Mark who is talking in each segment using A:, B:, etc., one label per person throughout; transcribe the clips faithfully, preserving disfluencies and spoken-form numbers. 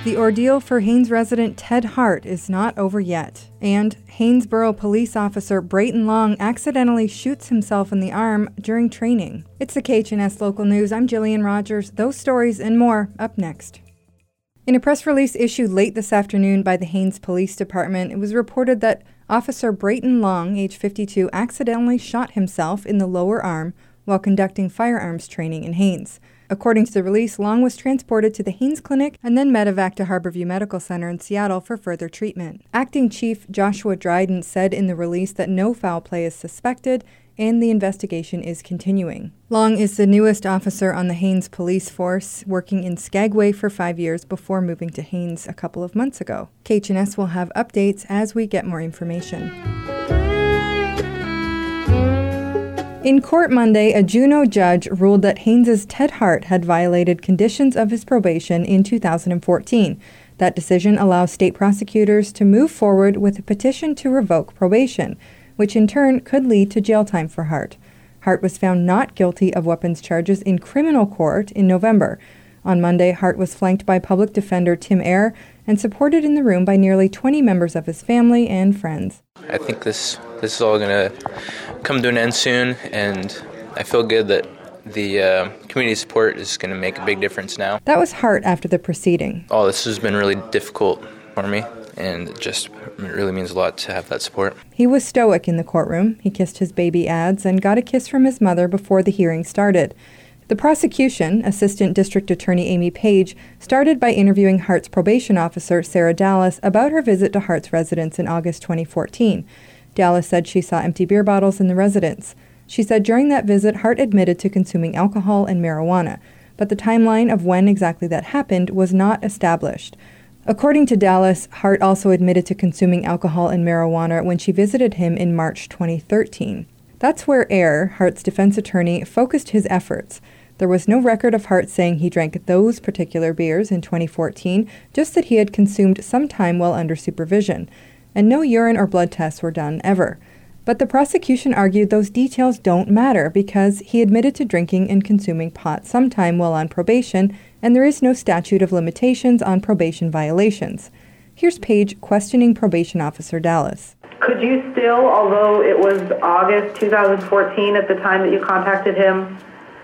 A: The ordeal for Haines resident Ted Hart is not over yet, and Haynesboro police officer Brayton Long accidentally shoots himself in the arm during training. It's the K H N S Local News. I'm Jillian Rogers. Those stories and more up next. In a press release issued late this afternoon by the Haines Police Department, it was reported that Officer Brayton Long, age fifty-two, accidentally shot himself in the lower arm while conducting firearms training in Haines. According to the release, Long was transported to the Haines Clinic and then medevac to Harborview Medical Center in Seattle for further treatment. Acting Chief Joshua Dryden said in the release that no foul play is suspected and the investigation is continuing. Long is the newest officer on the Haines police force, working in Skagway for five years before moving to Haines a couple of months ago. K H N S will have updates as we get more information. In court Monday, a Juneau judge ruled that Haynes' Ted Hart had violated conditions of his probation in two thousand fourteen. That decision allows state prosecutors to move forward with a petition to revoke probation, which in turn could lead to jail time for Hart. Hart was found not guilty of weapons charges in criminal court in November. On Monday, Hart was flanked by public defender Tim Eyre and supported in the room by nearly twenty members of his family and friends.
B: I think this this is all going to come to an end soon, and I feel good that the uh, community support is going to make a big difference now.
A: That was Hart after the proceeding.
B: Oh, this has been really difficult for me, and it just it really means a lot to have that support.
A: He was stoic in the courtroom. He kissed his baby ads and got a kiss from his mother before the hearing started. The prosecution, Assistant District Attorney Amy Page, started by interviewing Hart's probation officer, Sarah Dallas, about her visit to Hart's residence in August twenty fourteen. Dallas said she saw empty beer bottles in the residence. She said during that visit, Hart admitted to consuming alcohol and marijuana, but the timeline of when exactly that happened was not established. According to Dallas, Hart also admitted to consuming alcohol and marijuana when she visited him in March twenty thirteen. That's where Eyre, Hart's defense attorney, focused his efforts. There was no record of Hart saying he drank those particular beers in twenty fourteen, just that he had consumed some time while under supervision. And no urine or blood tests were done ever. But the prosecution argued those details don't matter because he admitted to drinking and consuming pot sometime while on probation, and there is no statute of limitations on probation violations. Here's Paige questioning probation officer Dallas.
C: Could you still, although it was August two thousand fourteen at the time that you contacted him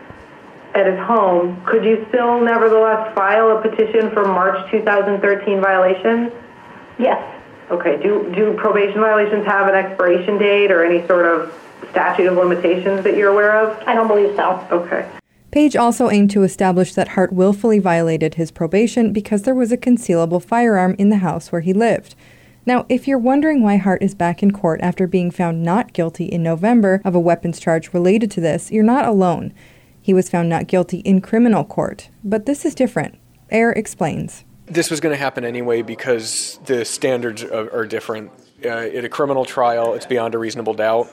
C: at his home, could you still nevertheless file a petition for March two thousand thirteen violations?
D: Yes.
C: Okay. Do do probation violations have an expiration date or any sort of statute of limitations that you're aware of?
D: I don't believe so.
C: Okay.
A: Page also aimed to establish that Hart willfully violated his probation because there was a concealable firearm in the house where he lived. Now, if you're wondering why Hart is back in court after being found not guilty in November of a weapons charge related to this, you're not alone. He was found not guilty in criminal court, but this is different. Eyre explains.
E: This was going to happen anyway because the standards are, are different. Uh, in a criminal trial, it's beyond a reasonable doubt.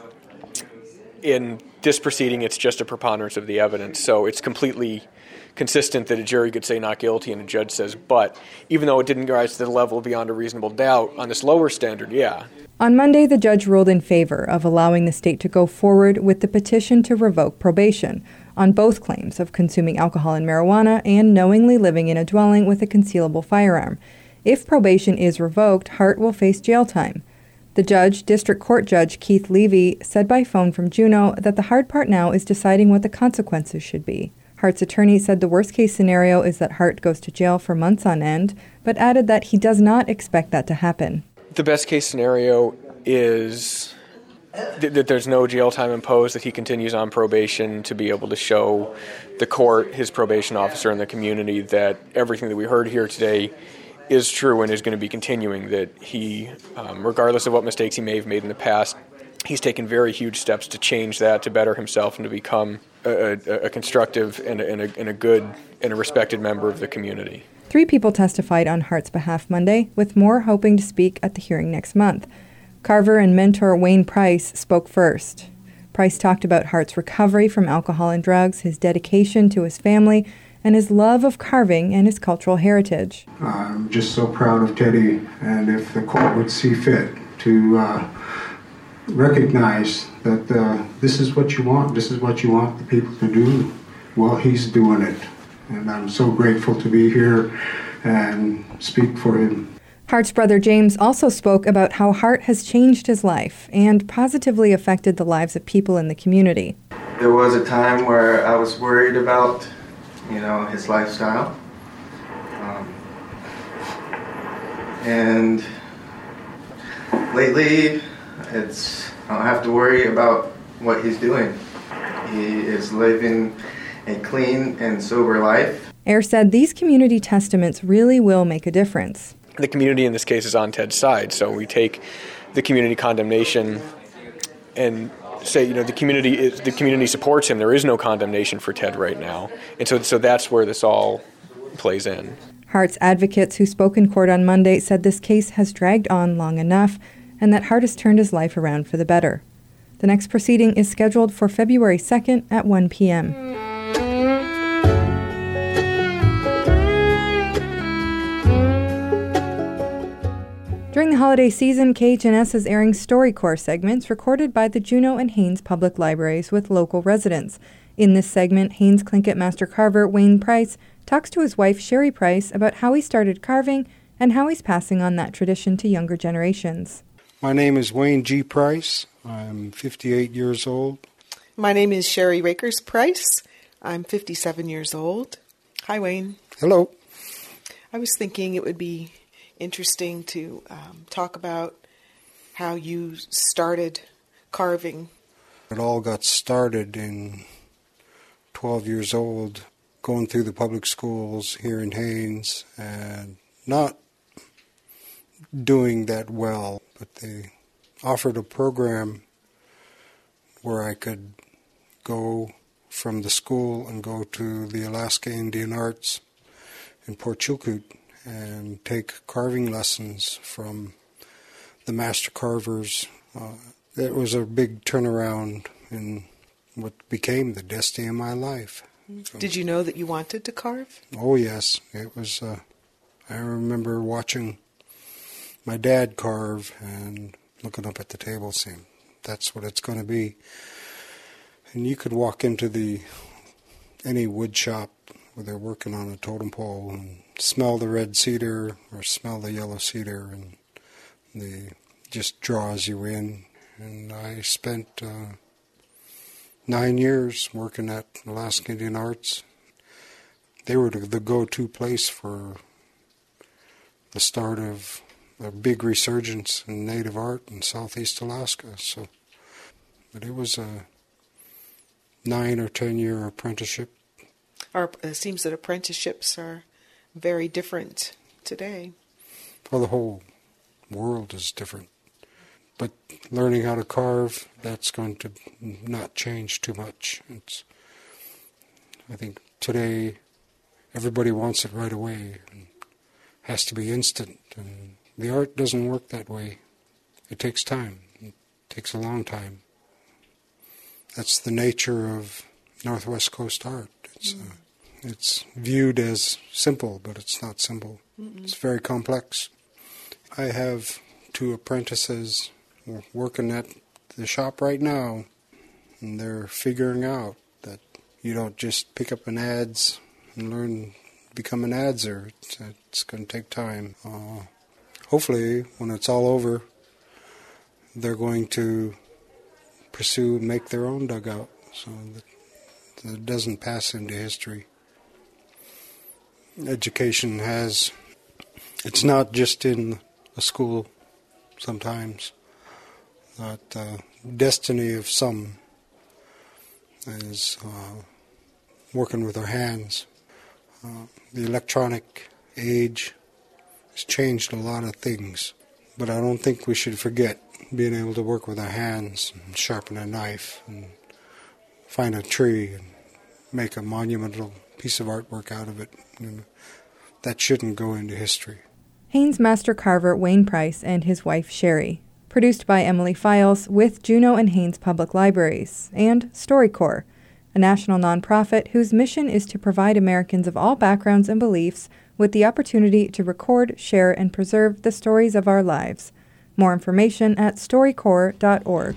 E: In this proceeding, it's just a preponderance of the evidence, so it's completely consistent that a jury could say not guilty and a judge says but. Even though it didn't rise to the level beyond a reasonable doubt, on this lower standard, yeah.
A: On Monday, the judge ruled in favor of allowing the state to go forward with the petition to revoke probation on both claims of consuming alcohol and marijuana and knowingly living in a dwelling with a concealable firearm. If probation is revoked, Hart will face jail time. The judge, District Court Judge Keith Levy, said by phone from Juneau that the hard part now is deciding what the consequences should be. Hart's attorney said the worst-case scenario is that Hart goes to jail for months on end, but added that he does not expect that to happen.
E: The best-case scenario is th- that there's no jail time imposed, that he continues on probation to be able to show the court, his probation officer, and the community that everything that we heard here today is true and is going to be continuing, that he, um, regardless of what mistakes he may have made in the past, he's taken very huge steps to change that, to better himself, and to become a, a, a constructive and a, and, a, and a good and a respected member of the community.
A: Three people testified on Hart's behalf Monday, with more hoping to speak at the hearing next month. Carver and mentor Wayne Price spoke first. Price talked about Hart's recovery from alcohol and drugs, his dedication to his family, and his love of carving and his cultural heritage.
F: I'm just so proud of Teddy, and if the court would see fit to uh, recognize that uh, this is what you want, this is what you want the people to do, well, he's doing it. And I'm so grateful to be here and speak for him.
A: Hart's brother James also spoke about how Hart has changed his life and positively affected the lives of people in the community.
D: There was a time where I was worried about, you know, his lifestyle. Um, and lately, it's I don't have to worry about what he's doing. He is living a clean and sober life.
A: Ayer said these community testaments really will make a difference.
E: The community in this case is on Ted's side, so we take the community condemnation and say, you know, the community is the community supports him. There is no condemnation for Ted right now, and so so that's where this all plays in.
A: Hart's advocates who spoke in court on Monday said this case has dragged on long enough and that Hart has turned his life around for the better. The next proceeding is scheduled for February second at one p.m. During the holiday season, K H N S is airing StoryCorps segments recorded by the Juneau and Haines Public Libraries with local residents. In this segment, Haines Tlingit Master Carver Wayne Price talks to his wife Sherry Price about how he started carving and how he's passing on that tradition to younger generations.
F: My name is Wayne G. Price. I'm fifty-eight years old.
G: My name is Sherry Rakers Price. I'm fifty-seven years old. Hi, Wayne.
F: Hello.
G: I was thinking it would be interesting to um, talk about how you started carving.
F: It all got started in twelve years old, going through the public schools here in Haines and not doing that well, but they offered a program where I could go from the school and go to the Alaska Indian Arts in Port Chilkoot and take carving lessons from the master carvers. Uh, it was a big turnaround in what became the destiny of my life. So,
G: did you know that you wanted to carve?
F: Oh, yes. It was. Uh, I remember watching my dad carve and looking up at the table saying, that's what it's going to be. And you could walk into the any wood shop where they're working on a totem pole and smell the red cedar or smell the yellow cedar, and the just draws you in. And I spent uh, nine years working at Alaska Indian Arts. They were the go-to place for the start of a big resurgence in native art in Southeast Alaska. So, but it was a nine or ten year apprenticeship.
G: Our, it seems that apprenticeships are very different today.
F: Well, the whole world is different. But learning how to carve, that's going to not change too much. It's, I think today everybody wants it right away and has to be instant. And the art doesn't work that way. It takes time. It takes a long time. That's the nature of Northwest Coast art. It's mm. uh, it's viewed as simple, but it's not simple. Mm-mm. It's very complex. I have two apprentices working at the shop right now, and they're figuring out that you don't just pick up an adze and learn to become an adzer. It's, it's going to take time. Uh, hopefully, when it's all over, they're going to pursue and make their own dugout so that it doesn't pass into history. Education has, it's not just in a school sometimes, that uh, destiny of some is uh, working with our hands. Uh, the electronic age has changed a lot of things, but I don't think we should forget being able to work with our hands and sharpen a knife and find a tree and make a monumental piece of artwork out of it. You know, that shouldn't go into history.
A: Haines master carver Wayne Price and his wife Sherry. Produced by Emily Files with Juneau and Haines Public Libraries and StoryCorps, a national nonprofit whose mission is to provide Americans of all backgrounds and beliefs with the opportunity to record, share, and preserve the stories of our lives. More information at story corps dot org.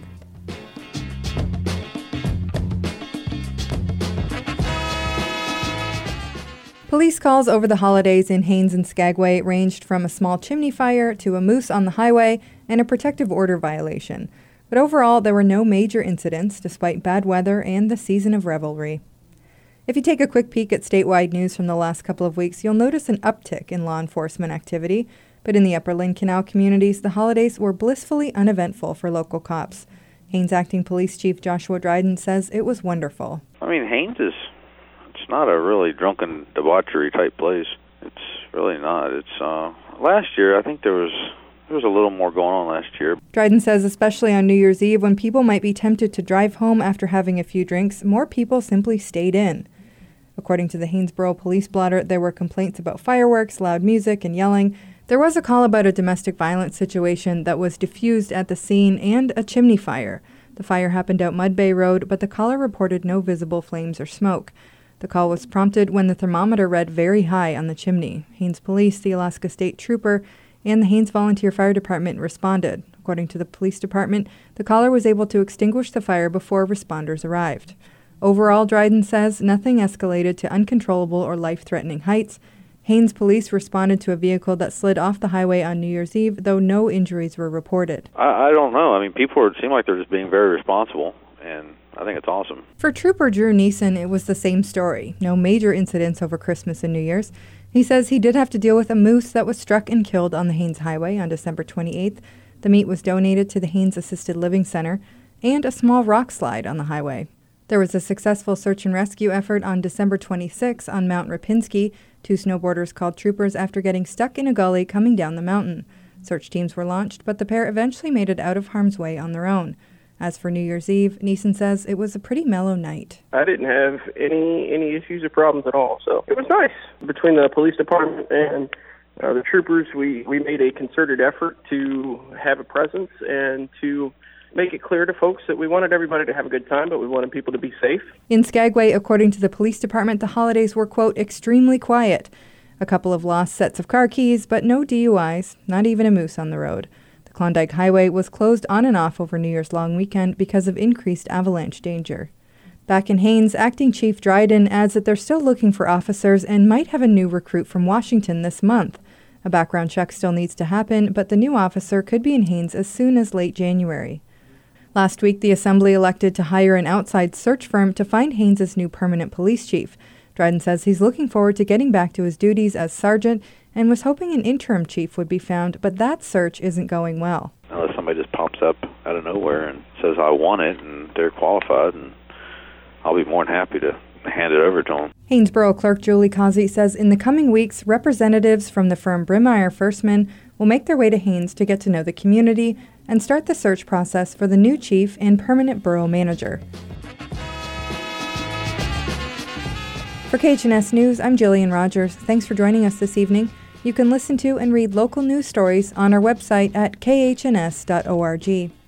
A: Police calls over the holidays in Haines and Skagway ranged from a small chimney fire to a moose on the highway and a protective order violation. But overall, there were no major incidents despite bad weather and the season of revelry. If you take a quick peek at statewide news from the last couple of weeks, you'll notice an uptick in law enforcement activity. But in the Upper Lynn Canal communities, the holidays were blissfully uneventful for local cops. Haines Acting Police Chief Joshua Dryden says it was wonderful.
H: I mean, Haines is, it's not a really drunken debauchery type place. It's really not. It's, uh, last year, I think there was, there was a little more going on last year.
A: Dryden says especially on New Year's Eve, when people might be tempted to drive home after having a few drinks, more people simply stayed in. According to the Haynesboro Police Blotter, there were complaints about fireworks, loud music, and yelling. There was a call about a domestic violence situation that was diffused at the scene and a chimney fire. The fire happened out Mud Bay Road, but the caller reported no visible flames or smoke. The call was prompted when the thermometer read very high on the chimney. Haines Police, the Alaska State Trooper, and the Haines Volunteer Fire Department responded. According to the police department, the caller was able to extinguish the fire before responders arrived. Overall, Dryden says nothing escalated to uncontrollable or life-threatening heights. Haines Police responded to a vehicle that slid off the highway on New Year's Eve, though no injuries were reported.
H: I, I don't know. I mean, people are, seem like they're just being very responsible, and I think it's awesome.
A: For Trooper Drew Neeson, it was the same story. No major incidents over Christmas and New Year's. He says he did have to deal with a moose that was struck and killed on the Haines Highway on December twenty-eighth. The meat was donated to the Haines Assisted Living Center, and a small rock slide on the highway. There was a successful search and rescue effort on December twenty-sixth on Mount Rapinski. Two snowboarders called troopers after getting stuck in a gully coming down the mountain. Search teams were launched, but the pair eventually made it out of harm's way on their own. As for New Year's Eve, Neeson says it was a pretty mellow night.
I: I didn't have any any issues or problems at all, so it was nice. Between the police department and uh, the troopers, we, we made a concerted effort to have a presence and to make it clear to folks that we wanted everybody to have a good time, but we wanted people to be safe.
A: In Skagway, according to the police department, the holidays were, quote, extremely quiet. A couple of lost sets of car keys, but no D U Is, not even a moose on the road. The Klondike Highway was closed on and off over New Year's long weekend because of increased avalanche danger. Back in Haines, Acting Chief Dryden adds that they're still looking for officers and might have a new recruit from Washington this month. A background check still needs to happen, but the new officer could be in Haines as soon as late January. Last week, the Assembly elected to hire an outside search firm to find Haynes' new permanent police chief. Dryden says he's looking forward to getting back to his duties as sergeant and was hoping an interim chief would be found, but that search isn't going well.
H: Unless somebody just pops up out of nowhere and says, I want it, and they're qualified, and I'll be more than happy to hand it over to them.
A: Haynesboro Clerk Julie Causey says in the coming weeks, representatives from the firm Brimmeyer Firstman will make their way to Haines to get to know the community and start the search process for the new chief and permanent borough manager. For K H N S News, I'm Jillian Rogers. Thanks for joining us this evening. You can listen to and read local news stories on our website at k h n s dot org.